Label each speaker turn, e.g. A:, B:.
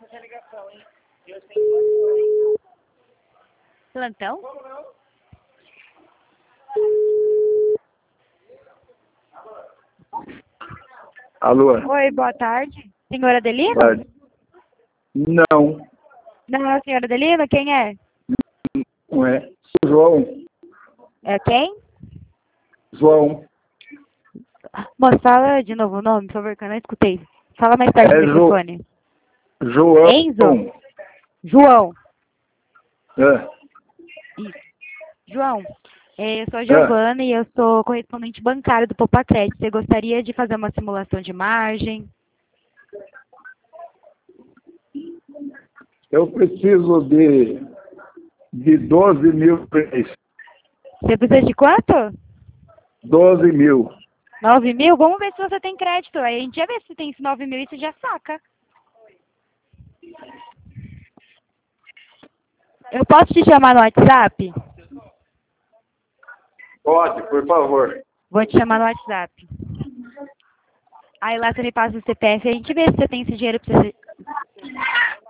A: Plantão?
B: Alô?
A: Oi, boa tarde. Senhora Adelino?
B: Boa tarde. Não,
A: Não é a senhora Adelino? Quem é?
B: não é. João.
A: É quem?
B: João.
A: Moça, fala de novo o nome, por favor, que eu não escutei. Fala mais perto do microfone.
B: João.
A: Enzo? João.
B: É.
A: Isso. João, eu sou a Giovana e eu sou correspondente bancário do Popacred. Você gostaria de fazer uma simulação de margem?
B: Eu preciso de 12 mil por mês.
A: Você precisa de quanto?
B: 12 mil.
A: 9 mil? Vamos ver se você tem crédito. Aí a gente já vê se tem esse 9 mil e você já saca. Eu posso te chamar no WhatsApp?
B: Pode, por favor.
A: Vou te chamar no WhatsApp. Aí lá você me passa o CPF e a gente vê se você tem esse dinheiro pra você